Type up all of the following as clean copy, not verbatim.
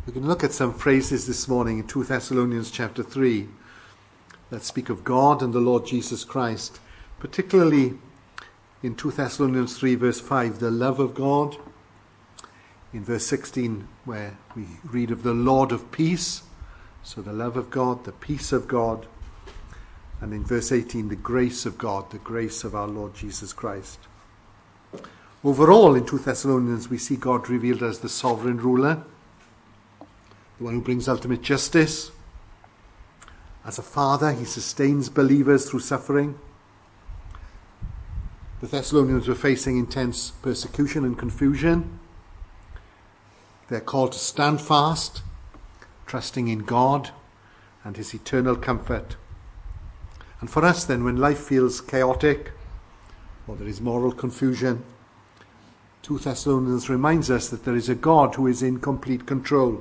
We're going to look at some phrases this morning in 2 Thessalonians chapter 3 that speak of God and the Lord Jesus Christ, particularly in 2 Thessalonians 3 verse 5, the love of God. In verse 16, where we read of the Lord of peace, so the love of God, the peace of God. And in verse 18, the grace of God, the grace of our Lord Jesus Christ. Overall, in 2 Thessalonians, we see God revealed as the sovereign ruler, the one who brings ultimate justice. As a father, he sustains believers through suffering. The Thessalonians were facing intense persecution and confusion. They're called to stand fast, trusting in God and his eternal comfort. And for us then, when life feels chaotic or there is moral confusion, 2 Thessalonians reminds us that there is a God who is in complete control.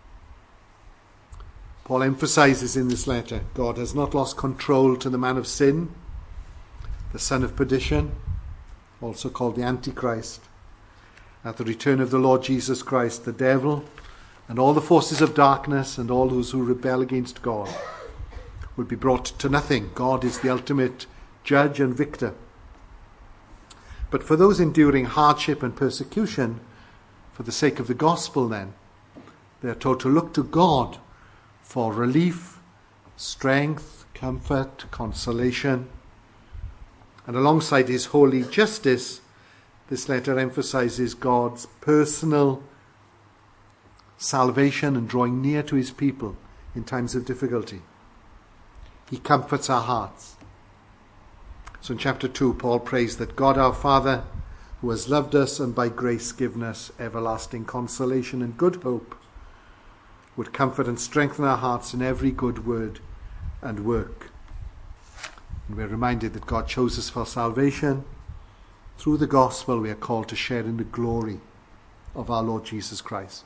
Paul emphasizes in this letter, God has not lost control to the man of sin, the son of perdition, also called the Antichrist. At the return of the Lord Jesus Christ, the devil and all the forces of darkness and all those who rebel against God will be brought to nothing. God is the ultimate judge and victor. But for those enduring hardship and persecution, for the sake of the gospel then, they are told to look to God for relief, strength, comfort, consolation. And alongside his holy justice, this letter emphasizes God's personal salvation and drawing near to his people in times of difficulty. He comforts our hearts. So in chapter 2, Paul prays that God our Father, who has loved us and by grace given us everlasting consolation and good hope, would comfort and strengthen our hearts in every good word and work. And we're reminded that God chose us for salvation. Through the gospel, we are called to share in the glory of our Lord Jesus Christ.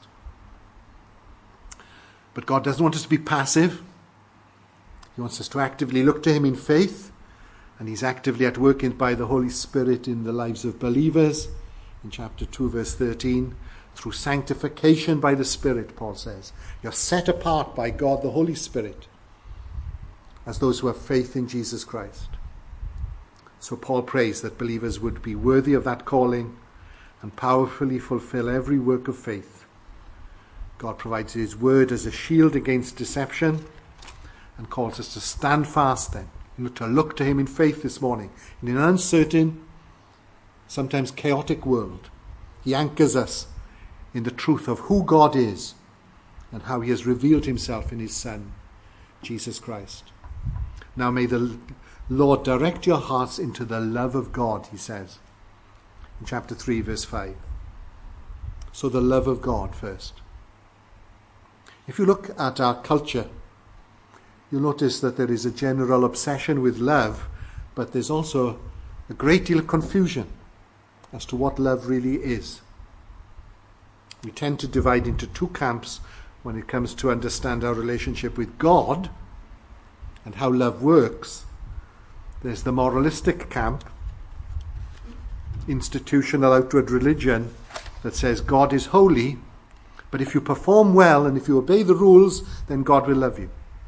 But God doesn't want us to be passive. He wants us to actively look to him in faith, and he's actively at work by the Holy Spirit in the lives of believers. In chapter 2, verse 13, through sanctification by the Spirit, Paul says, you're set apart by God, the Holy Spirit, as those who have faith in Jesus Christ. So Paul prays that believers would be worthy of that calling and powerfully fulfill every work of faith. God provides his word as a shield against deception and calls us to stand fast then, to look to him in faith this morning. In an uncertain, sometimes chaotic world, he anchors us in the truth of who God is and how he has revealed himself in his Son, Jesus Christ. Now may the Lord direct your hearts into the love of God, he says in chapter 3, verse 5. So the love of God first. If you look at our culture, you'll notice that there is a general obsession with love, but there's also a great deal of confusion as to what love really is. We tend to divide into two camps when it comes to understand our relationship with God and how love works. There's the moralistic camp, institutional outward religion, that says God is holy, but if you perform well and if you obey the rules, then God will love you.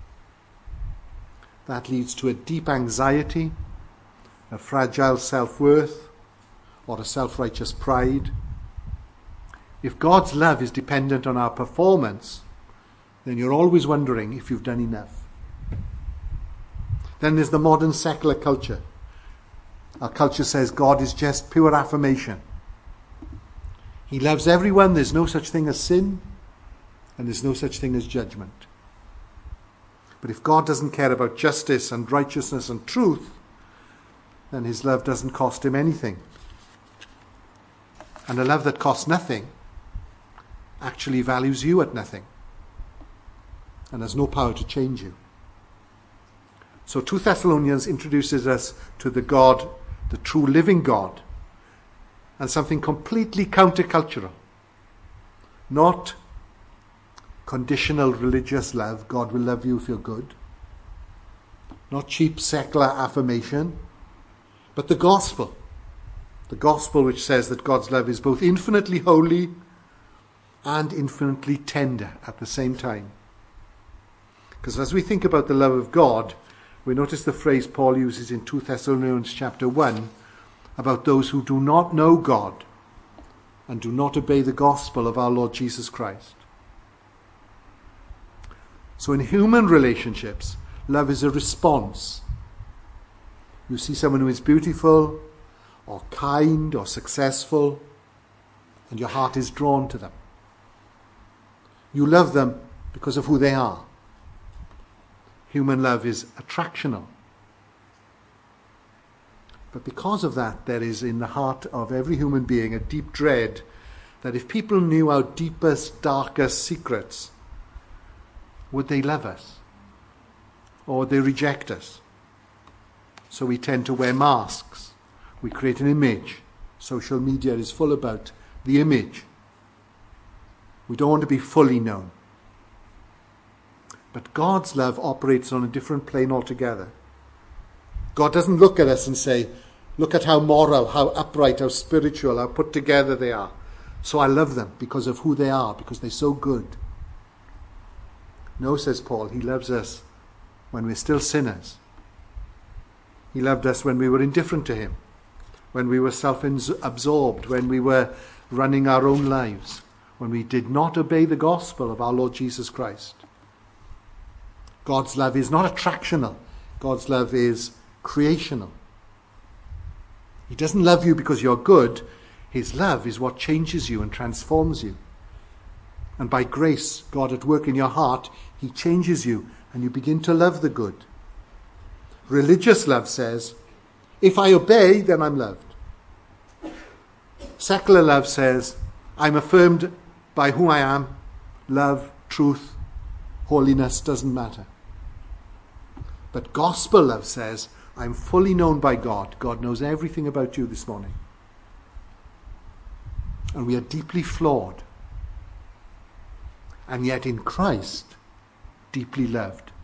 That leads to a deep anxiety, a fragile self-worth, or a self-righteous pride. If God's love is dependent on our performance, then you're always wondering if you've done enough. Then there's the modern secular culture. Our culture says God is just pure affirmation. He loves everyone. There's no such thing as sin, and there's no such thing as judgment. But if God doesn't care about justice and righteousness and truth, then his love doesn't cost him anything. And a love that costs nothing actually values you at nothing and has no power to change you. So 2 Thessalonians introduces us to the God, the true living God, and something completely countercultural. Not conditional religious love, God will love you if you're good. Not cheap secular affirmation, but the gospel. The gospel which says that God's love is both infinitely holy and infinitely tender at the same time. Because as we think about the love of God, we notice the phrase Paul uses in 2 Thessalonians chapter 1 about those who do not know God and do not obey the gospel of our Lord Jesus Christ. So in human relationships, love is a response. You see someone who is beautiful or kind or successful, and your heart is drawn to them. You love them because of who they are. Human love is attractional. But because of that, there is in the heart of every human being a deep dread that if people knew our deepest, darkest secrets, would they love us? Or would they reject us? So we tend to wear masks. We create an image. Social media is full about the image. We don't want to be fully known. But God's love operates on a different plane altogether. God doesn't look at us and say, look at how moral, how upright, how spiritual, how put together they are. So I love them because of who they are, because they're so good. No, says Paul, he loves us when we're still sinners. He loved us when we were indifferent to him, when we were self-absorbed, when we were running our own lives, when we did not obey the gospel of our Lord Jesus Christ. God's love is not attractional. God's love is creational. He doesn't love you because you're good. His love is what changes you and transforms you. And by grace, God at work in your heart, he changes you and you begin to love the good. Religious love says, if I obey, then I'm loved. Secular love says, I'm affirmed by who I am. Love, truth, holiness doesn't matter. But gospel love says, I'm fully known by God. God knows everything about you this morning. And we are deeply flawed. And yet in Christ, deeply loved.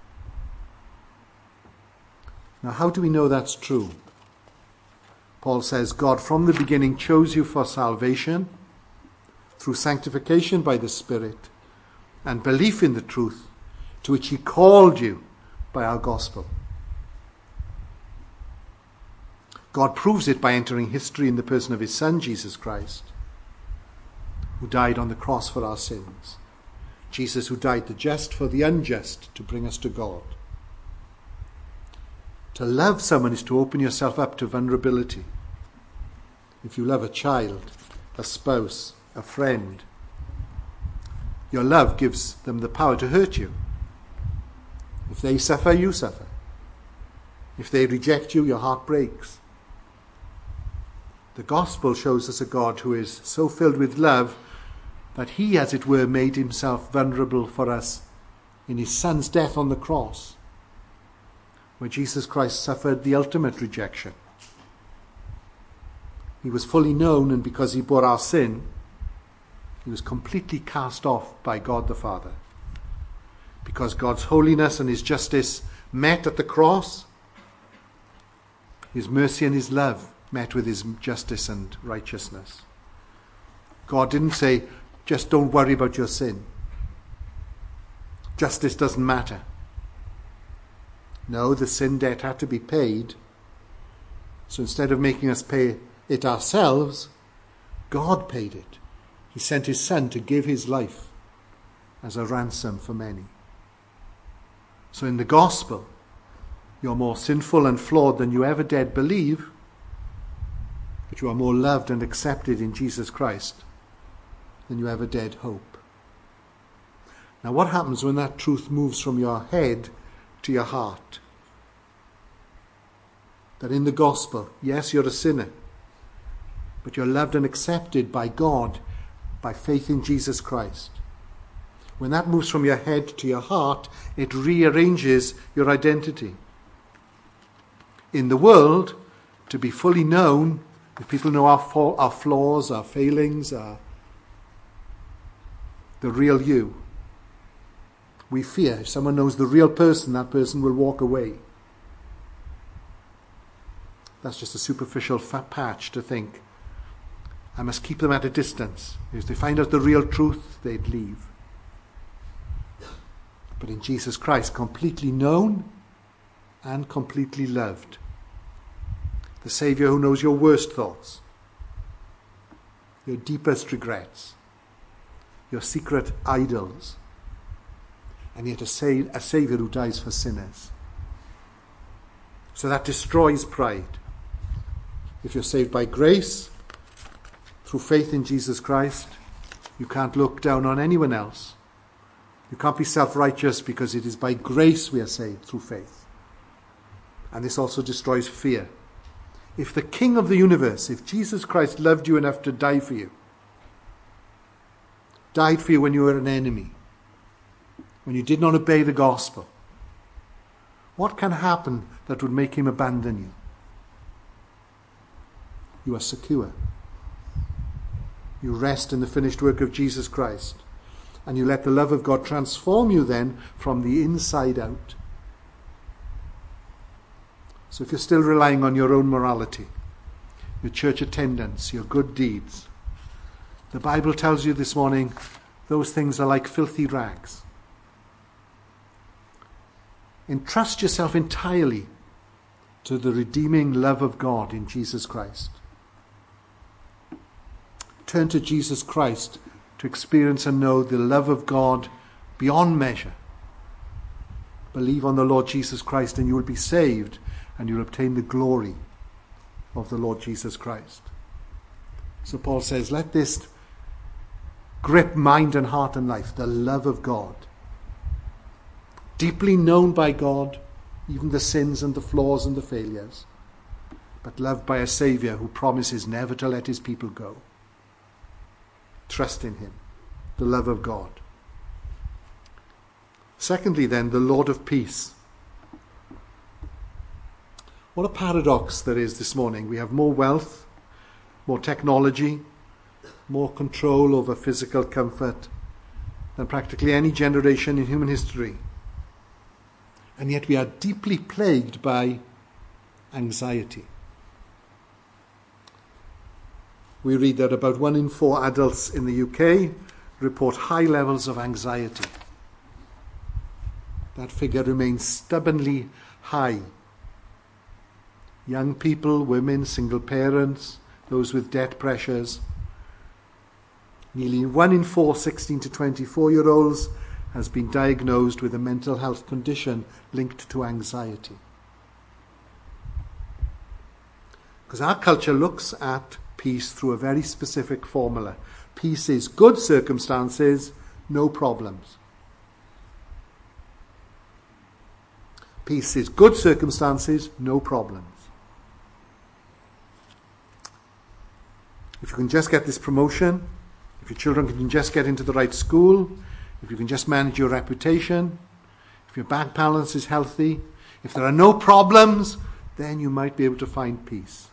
Now, how do we know that's true? Paul says, God from the beginning chose you for salvation through sanctification by the Spirit and belief in the truth to which he called you by our gospel. God proves it by entering history in the person of his Son, Jesus Christ, who died on the cross for our sins. Jesus who died the just for the unjust to bring us to God. To love someone is to open yourself up to vulnerability. If you love a child, a spouse, a friend, your love gives them the power to hurt you. If they suffer, you suffer. If they reject you, your heart breaks. The gospel shows us a God who is so filled with love that he, as it were, made himself vulnerable for us in his Son's death on the cross, where Jesus Christ suffered the ultimate rejection. He was fully known, and because he bore our sin, he was completely cast off by God the Father. Because God's holiness and his justice met at the cross, his mercy and his love met with his justice and righteousness. God didn't say, just don't worry about your sin. Justice doesn't matter. No, the sin debt had to be paid. So instead of making us pay it ourselves, God paid it. He sent his Son to give his life as a ransom for many. So in the gospel, you're more sinful and flawed than you ever dared believe, but you are more loved and accepted in Jesus Christ than you ever dared hope. Now, what happens when that truth moves from your head to your heart? That in the gospel, yes, you're a sinner, but you're loved and accepted by God by faith in Jesus Christ. When that moves from your head to your heart, it rearranges your identity. In the world, to be fully known, if people know our flaws, our failings, the real you, we fear. If someone knows the real person, that person will walk away. That's just a superficial patch to think, I must keep them at a distance. If they find out the real truth, they'd leave. But in Jesus Christ, completely known and completely loved. The Saviour who knows your worst thoughts, your deepest regrets, your secret idols, and yet a Saviour who dies for sinners. So that destroys pride. If you're saved by grace, through faith in Jesus Christ, you can't look down on anyone else. You can't be self-righteous, because it is by grace we are saved through faith. And this also destroys fear. If the King of the universe, if Jesus Christ loved you enough to die for you, died for you when you were an enemy, when you did not obey the gospel, what can happen that would make him abandon you? You are secure. You rest in the finished work of Jesus Christ. And you let the love of God transform you then from the inside out. So if you're still relying on your own morality, your church attendance, your good deeds, the Bible tells you this morning those things are like filthy rags. Entrust yourself entirely to the redeeming love of God in Jesus Christ. Turn to Jesus Christ to experience and know the love of God beyond measure. Believe on the Lord Jesus Christ and you will be saved, and you will obtain the glory of the Lord Jesus Christ. So Paul says, let this grip mind and heart and life, the love of God. Deeply known by God, even the sins and the flaws and the failures, but loved by a Saviour who promises never to let his people go. Trust in him, the love of God. Secondly, then, the Lord of peace. What a paradox there is this morning. We have more wealth, more technology, more control over physical comfort than practically any generation in human history. And yet we are deeply plagued by anxiety. We read that about 1 in 4 adults in the UK report high levels of anxiety. That figure remains stubbornly high. Young people, women, single parents, those with debt pressures. Nearly 1 in 4 16 to 24-year-olds has been diagnosed with a mental health condition linked to anxiety. Because our culture looks at peace through a very specific formula. Peace is good circumstances, no problems. Peace is good circumstances, no problems. If you can just get this promotion, if your children can just get into the right school, if you can just manage your reputation, if your bank balance is healthy, if there are no problems, then you might be able to find peace.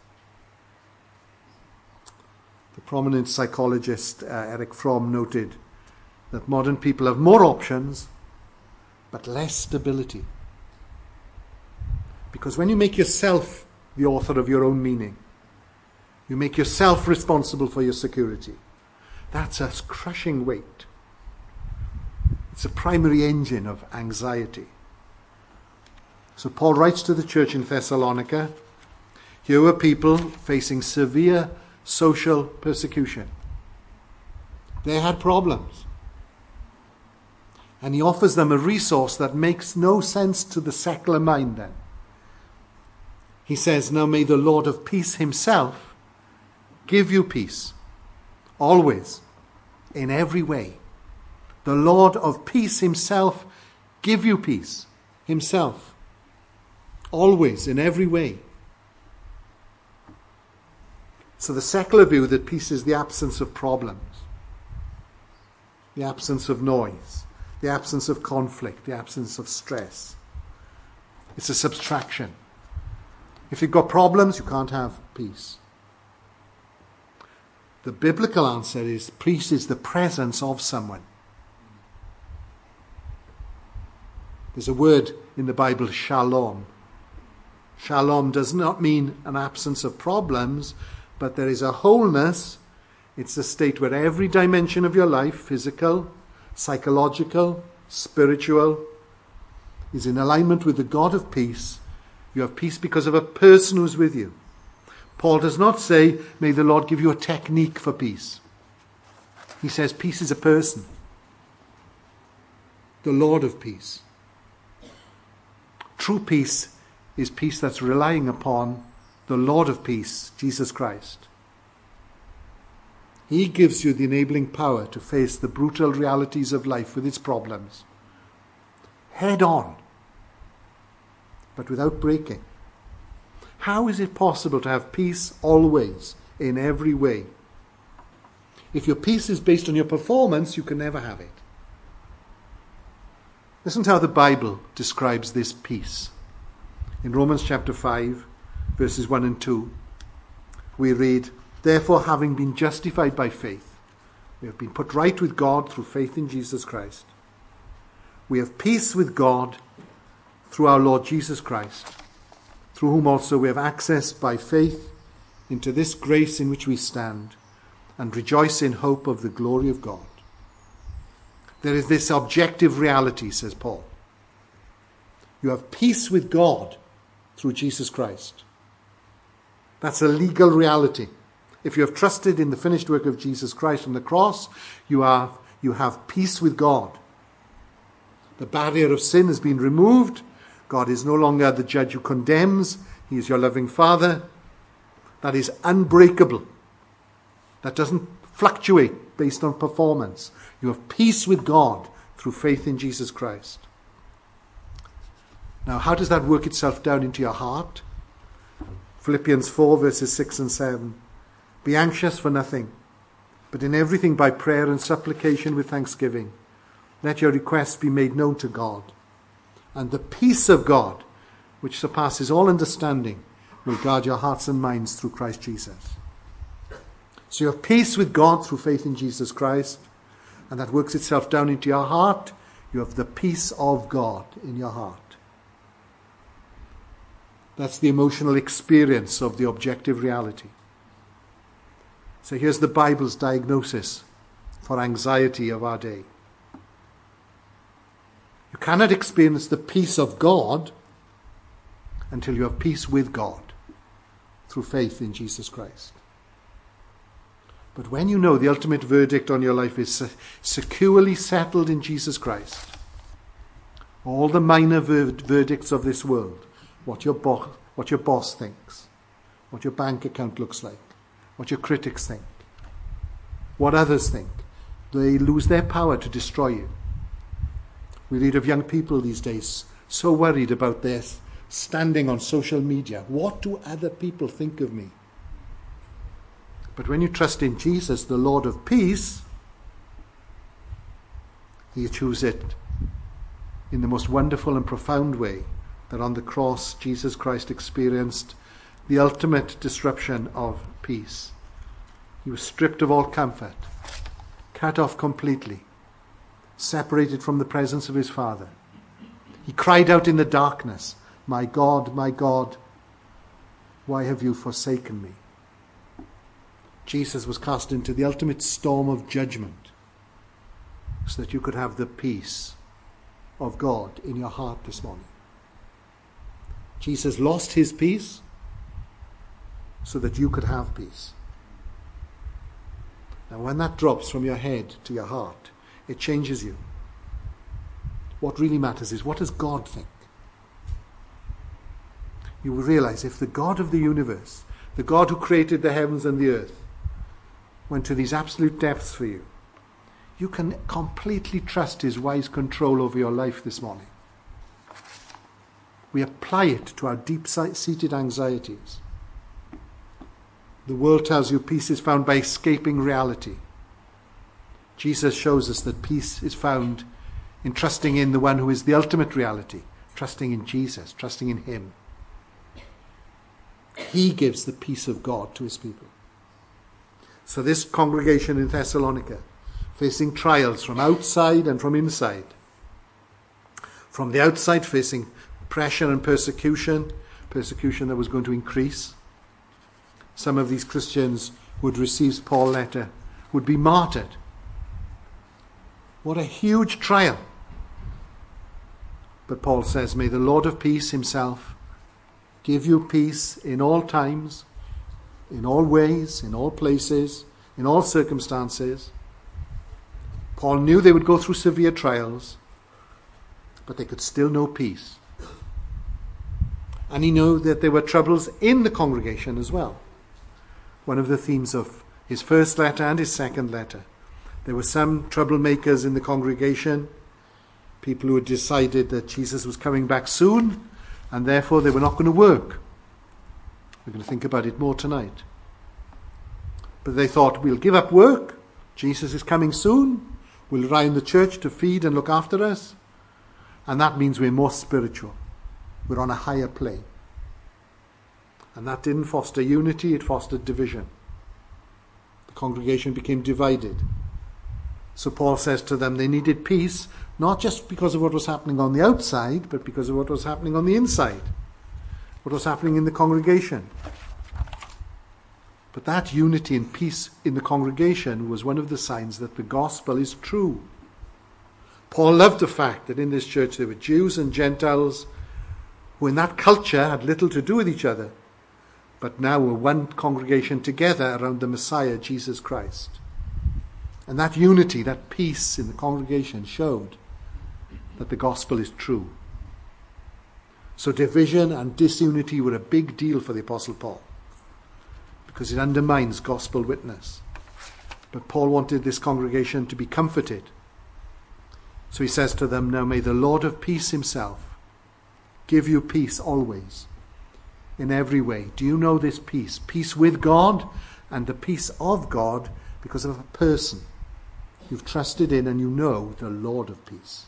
The prominent psychologist Erich Fromm noted that modern people have more options but less stability. Because when you make yourself the author of your own meaning, you make yourself responsible for your security, that's a crushing weight. It's a primary engine of anxiety. So Paul writes to the church in Thessalonica. Here were people facing severe social persecution. They had problems. And he offers them a resource that makes no sense to the secular mind then. He says, now may the Lord of peace himself give you peace, always, in every way. The Lord of peace himself give you peace, himself, always, in every way. So the secular view that peace is the absence of problems, the absence of noise, the absence of conflict, the absence of stress. It's a subtraction. If you've got problems, you can't have peace. The biblical answer is peace is the presence of someone. There's a word in the Bible, shalom. Shalom does not mean an absence of problems, but there is a wholeness It's a state where every dimension of your life, physical, psychological, spiritual, is in alignment with the God of peace. You have peace because of a person who's with you. Paul does not say, may the Lord give you a technique for peace. He says peace is a person. The Lord of peace. True peace is peace that's relying upon the Lord of peace, Jesus Christ. He gives you the enabling power to face the brutal realities of life with its problems head on, but without breaking. How is it possible to have peace always, in every way? If your peace is based on your performance, you can never have it. Listen to how the Bible describes this peace. In Romans chapter 5, verses 1 and 2, we read, therefore, having been justified by faith, we have been put right with God through faith in Jesus Christ. We have peace with God through our Lord Jesus Christ, through whom also we have access by faith into this grace in which we stand and rejoice in hope of the glory of God. There is this objective reality, says Paul. You have peace with God through Jesus Christ. That's a legal reality. If you have trusted in the finished work of Jesus Christ on the cross, you have peace with God. The barrier of sin has been removed. God is no longer the judge who condemns. He is your loving Father. That is unbreakable. That doesn't fluctuate based on performance. You have peace with God through faith in Jesus Christ. Now, how does that work itself down into your heart? Philippians 4, verses 6 and 7. Be anxious for nothing, but in everything by prayer and supplication with thanksgiving, let your requests be made known to God. And the peace of God, which surpasses all understanding, will guard your hearts and minds through Christ Jesus. So you have peace with God through faith in Jesus Christ, and that works itself down into your heart. You have the peace of God in your heart. That's the emotional experience of the objective reality. So here's the Bible's diagnosis for anxiety of our day. You cannot experience the peace of God until you have peace with God through faith in Jesus Christ. But when you know the ultimate verdict on your life is securely settled in Jesus Christ, all the minor verdicts of this world, what your boss thinks, what your bank account looks like, what your critics think, what others think, they lose their power to destroy you. We read of young people these days so worried about their standing on social media. What do other people think of me? But when you trust in Jesus, the Lord of peace, He achieves it in the most wonderful and profound way that on the cross Jesus Christ experienced the ultimate disruption of peace. He was stripped of all comfort, cut off completely, separated from the presence of his Father. He cried out in the darkness, my God, why have you forsaken me?" Jesus was cast into the ultimate storm of judgment so that you could have the peace of God in your heart this morning. Jesus lost his peace so that you could have peace. Now, when that drops from your head to your heart, it changes you. What really matters is, what does God think? You will realize if the God of the universe, the God who created the heavens and the earth, went to these absolute depths for you, you can completely trust his wise control over your life this morning. We apply it to our deep-seated anxieties. The world tells you peace is found by escaping reality. Jesus shows us that peace is found in trusting in the one who is the ultimate reality, trusting in Jesus, trusting in him. He gives the peace of God to his people. So this congregation in Thessalonica, facing trials from outside and from inside. From the outside, facing pressure and persecution that was going to increase. Some of these Christians would receive Paul's letter would be martyred. What a huge trial. But Paul says, may the Lord of peace himself give you peace in all times, in all ways, in all places, in all circumstances. Paul knew they would go through severe trials, but they could still know peace. And he knew that there were troubles in the congregation as well. One of the themes of his first letter and his second letter. There were some troublemakers in the congregation, people who had decided that Jesus was coming back soon, and therefore they were not going to work. We're going to think about it more tonight. But they thought, we'll give up work. Jesus is coming soon. We'll rely on the church to feed and look after us. And that means we're more spiritual. We're on a higher plane. And that didn't foster unity, it fostered division. The congregation became divided. So Paul says to them they needed peace, not just because of what was happening on the outside, but because of what was happening on the inside. What was happening in the congregation. But that unity and peace in the congregation was one of the signs that the gospel is true. Paul loved the fact that in this church there were Jews and Gentiles who in that culture had little to do with each other, but now were one congregation together around the Messiah, Jesus Christ. And that unity, that peace in the congregation showed that the gospel is true. So division and disunity were a big deal for the Apostle Paul, because it undermines gospel witness. But Paul wanted this congregation to be comforted. So he says to them, now may the Lord of peace himself give you peace always, in every way. Do you know this peace? Peace with God and the peace of God because of a person you've trusted in and you know the Lord of peace.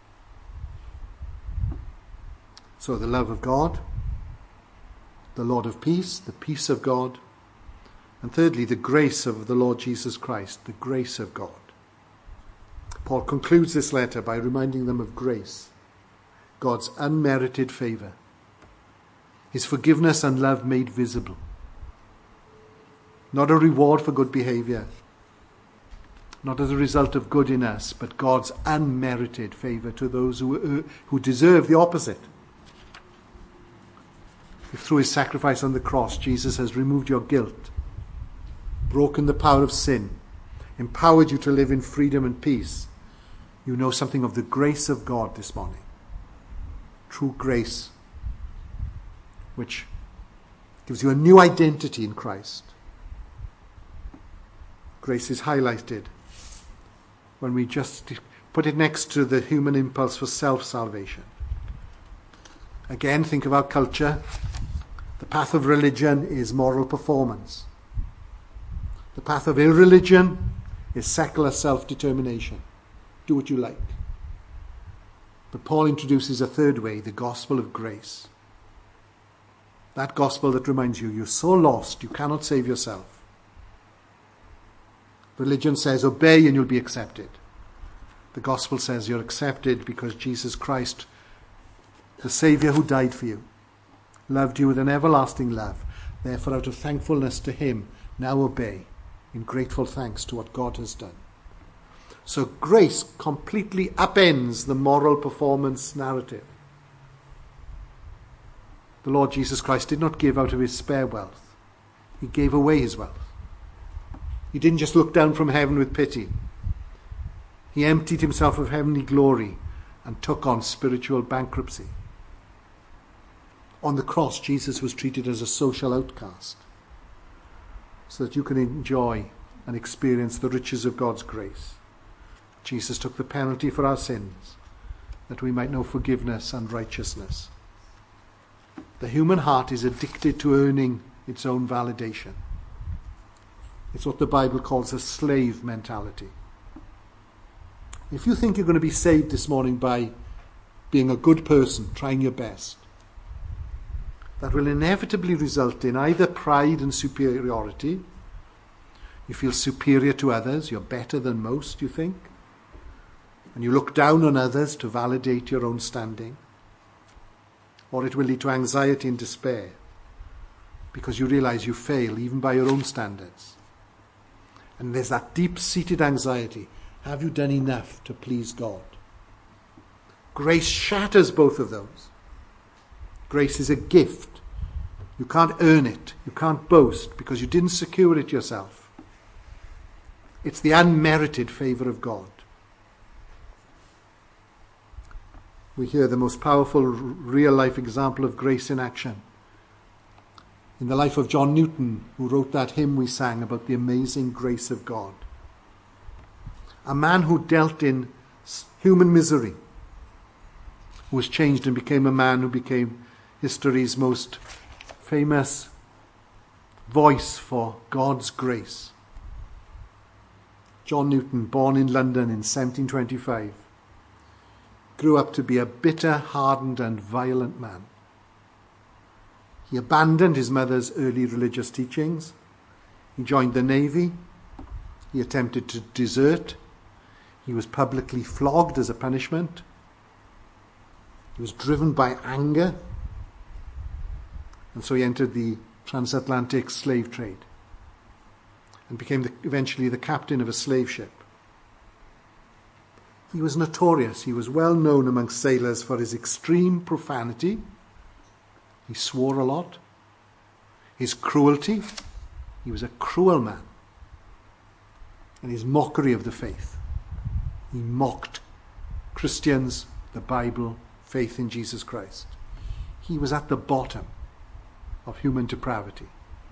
So the love of God, the Lord of peace, the peace of God, and thirdly, the grace of the Lord Jesus Christ, the grace of God. Paul concludes this letter by reminding them of grace, God's unmerited favour, his forgiveness and love made visible. Not a reward for good behaviour, not as a result of good in us, but God's unmerited favour to those who deserve the opposite. If through his sacrifice on the cross, Jesus has removed your guilt, broken the power of sin, empowered you to live in freedom and peace, you know something of the grace of God this morning. True grace, which gives you a new identity in Christ. Grace is highlighted when we just put it next to the human impulse for self-salvation. Again, think of our culture. The path of religion is moral performance. The path of irreligion is secular self-determination. Do what you like. But Paul introduces a third way, the gospel of grace. That gospel that reminds you, you're so lost, you cannot save yourself. Religion says, obey and you'll be accepted. The gospel says you're accepted because Jesus Christ, the Saviour who died for you, loved you with an everlasting love. Therefore, out of thankfulness to him, now obey in grateful thanks to what God has done. So grace completely upends the moral performance narrative. The Lord Jesus Christ did not give out of his spare wealth. He gave away his wealth. He didn't just look down from heaven with pity. He emptied himself of heavenly glory and took on spiritual bankruptcy. On the cross, Jesus was treated as a social outcast so that you can enjoy and experience the riches of God's grace. Jesus took the penalty for our sins that we might know forgiveness and righteousness. The human heart is addicted to earning its own validation. It's what the Bible calls a slave mentality. If you think you're going to be saved this morning by being a good person, trying your best, that will inevitably result in either pride and superiority. You feel superior to others, you're better than most, you think, and you look down on others to validate your own standing. Or it will lead to anxiety and despair because you realize you fail even by your own standards. And there's that deep-seated anxiety. Have you done enough to please God? Grace shatters both of those. Grace is a gift. You can't earn it. You can't boast because you didn't secure it yourself. It's the unmerited favour of God. We hear the most powerful real-life example of grace in action in the life of John Newton, who wrote that hymn we sang about the amazing grace of God. A man who dealt in human misery, who was changed and became a man who became history's most famous voice for God's grace. John Newton, born in London in 1725, grew up to be a bitter, hardened and violent man. He abandoned his mother's early religious teachings. He joined the Navy. He attempted to desert. He was publicly flogged as a punishment. He was driven by anger. And so he entered the transatlantic slave trade and became eventually the captain of a slave ship. He was notorious. He was well known among sailors for his extreme profanity. He swore a lot. His cruelty. He was a cruel man. And his mockery of the faith. He mocked Christians, the Bible, faith in Jesus Christ. He was at the bottom of human depravity.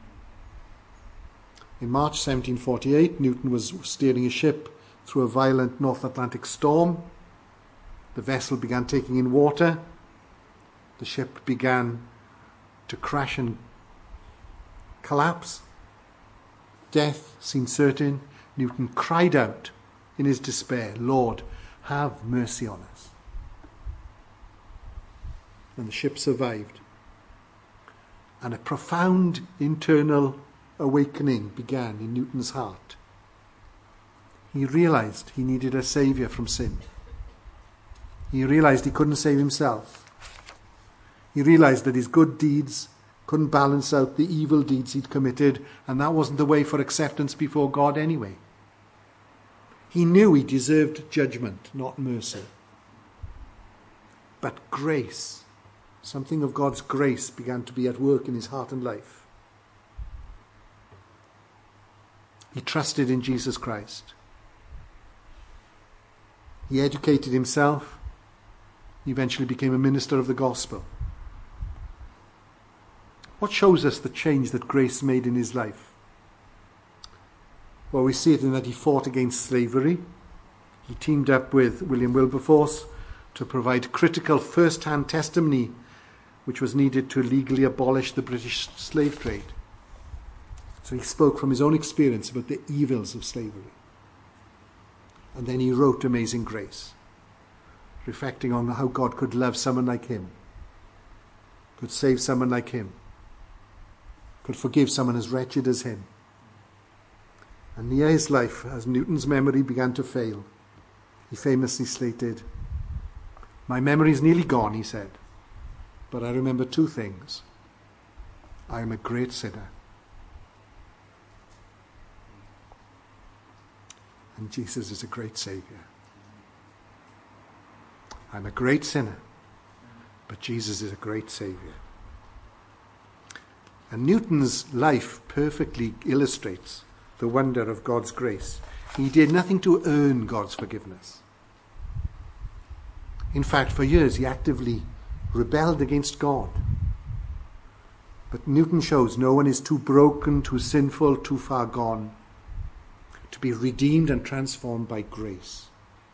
In March 1748, Newton was steering a ship through a violent North Atlantic storm. The vessel began taking in water. The ship began to crash and collapse. Death seemed certain. Newton cried out in his despair, "Lord, have mercy on us." And the ship survived. And a profound internal awakening began in Newton's heart. He realized he needed a saviour from sin. He realized he couldn't save himself. He realized that his good deeds couldn't balance out the evil deeds he'd committed, and that wasn't the way for acceptance before God anyway. He knew he deserved judgment, not mercy. But grace, something of God's grace, began to be at work in his heart and life. He trusted in Jesus Christ. He educated himself. He eventually became a minister of the gospel. What shows us the change that grace made in his life? Well, we see it in that he fought against slavery. He teamed up with William Wilberforce to provide critical first-hand testimony which was needed to legally abolish the British slave trade. So he spoke from his own experience about the evils of slavery. And then he wrote Amazing Grace, reflecting on how God could love someone like him, could save someone like him, could forgive someone as wretched as him. And near his life, as Newton's memory began to fail, he famously stated, "My memory is nearly gone," he said, "but I remember two things. I am a great sinner, and Jesus is a great Saviour. I'm a great sinner, but Jesus is a great Saviour." And Newton's life perfectly illustrates the wonder of God's grace. He did nothing to earn God's forgiveness. In fact, for years he actively rebelled against God. But Newton shows no one is too broken, too sinful, too far gone to be redeemed and transformed by grace.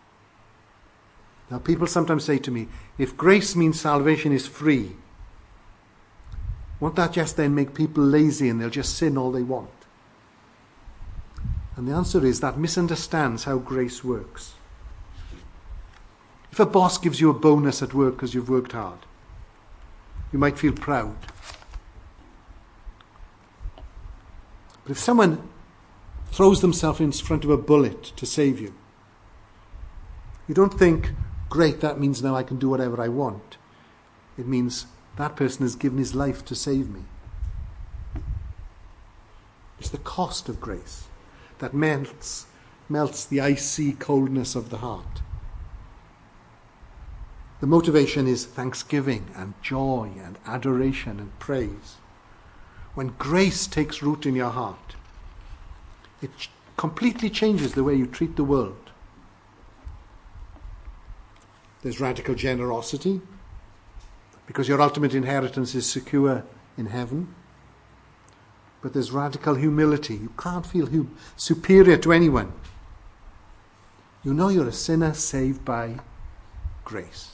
Now, people sometimes say to me, if grace means salvation is free, won't that just then make people lazy and they'll just sin all they want? And the answer is that misunderstands how grace works. If a boss gives you a bonus at work because you've worked hard, you might feel proud. But if someone throws themselves in front of a bullet to save you, you don't think, great, that means now I can do whatever I want. It means that person has given his life to save me. It's the cost of grace. that melts the icy coldness of the heart. The motivation is thanksgiving and joy and adoration and praise. When grace takes root in your heart, it completely changes the way you treat the world. There's radical generosity, because your ultimate inheritance is secure in heaven. But there's radical humility. You can't feel superior to anyone. You know you're a sinner saved by grace.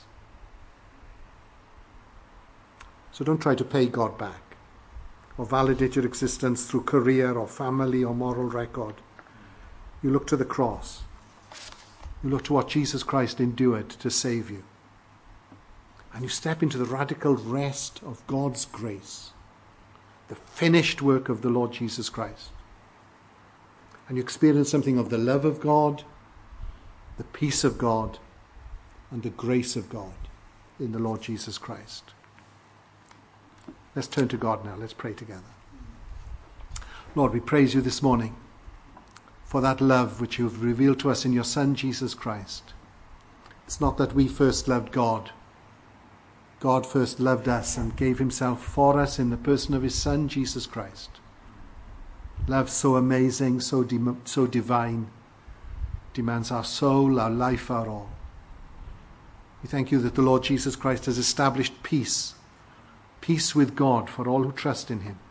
So don't try to pay God back or validate your existence through career or family or moral record. You look to the cross. You look to what Jesus Christ endured to save you. And you step into the radical rest of God's grace, the finished work of the Lord Jesus Christ. And you experience something of the love of God, the peace of God, and the grace of God in the Lord Jesus Christ. Let's turn to God now. Let's pray together. Lord, we praise you this morning for that love which you have revealed to us in your Son, Jesus Christ. It's not that we first loved God. God first loved us and gave himself for us in the person of his Son, Jesus Christ. Love so amazing, so divine, demands our soul, our life, our all. We thank you that the Lord Jesus Christ has established peace with God for all who trust in him.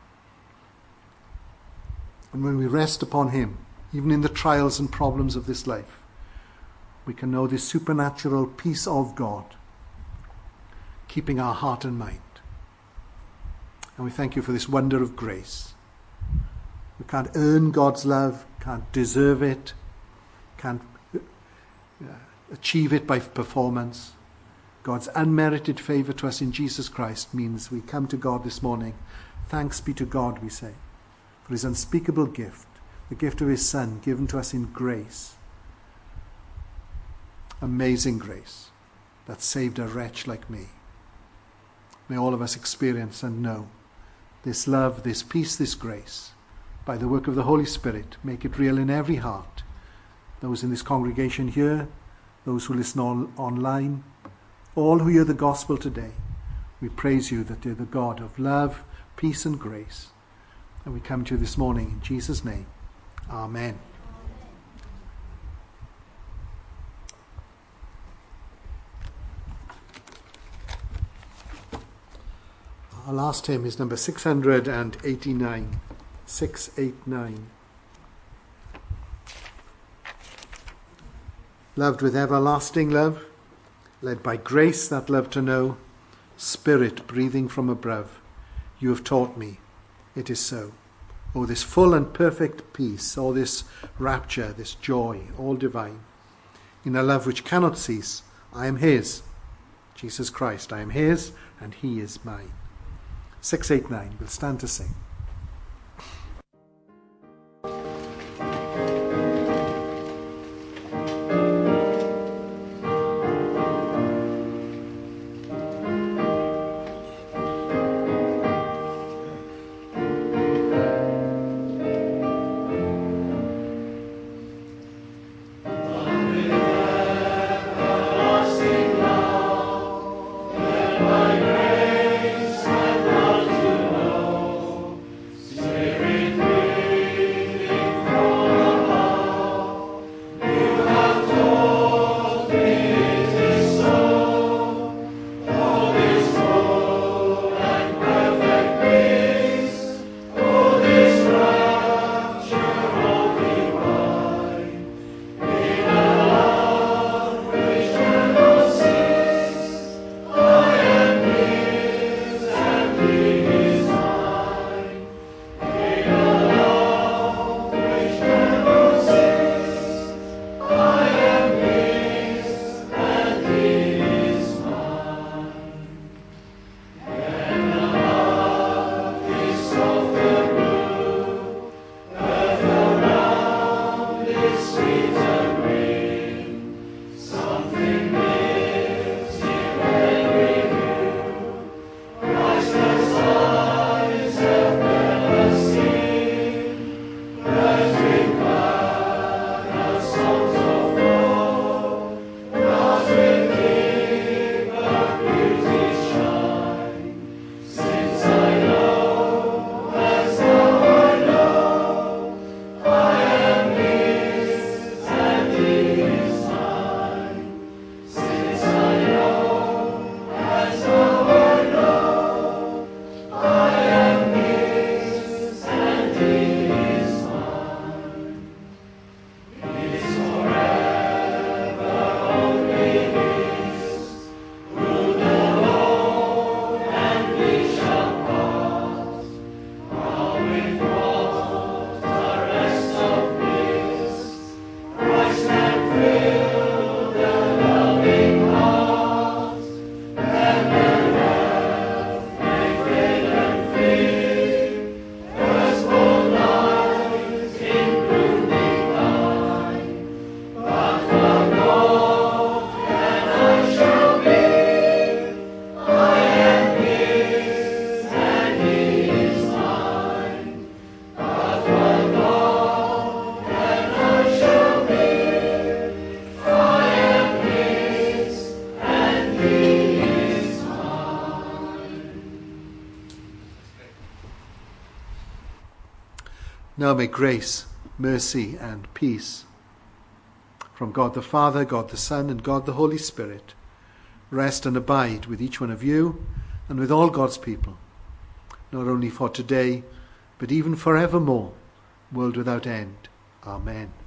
And when we rest upon him, even in the trials and problems of this life, we can know this supernatural peace of God, keeping our heart and mind. And we thank you for this wonder of grace. We can't earn God's love, can't deserve it, can't achieve it by performance. God's unmerited favor to us in Jesus Christ means we come to God this morning. Thanks be to God, we say, for his unspeakable gift, the gift of his Son given to us in grace. Amazing grace that saved a wretch like me. May all of us experience and know this love, this peace, this grace, by the work of the Holy Spirit. Make it real in every heart. Those in this congregation here, those who listen online, all who hear the gospel today, we praise you that you're the God of love, peace and grace. And we come to you this morning in Jesus' name. Amen. Our last hymn is number 689. 689. Loved with everlasting love, led by grace that love to know, Spirit breathing from above, you have taught me, it is so. Oh, this full and perfect peace, all this rapture, this joy, all divine. In a love which cannot cease, I am his, Jesus Christ, I am his and he is mine. 689, we'll stand to sing. Now may grace, mercy, and peace from God the Father, God the Son, and God the Holy Spirit rest and abide with each one of you and with all God's people, not only for today, but even forevermore, world without end. Amen.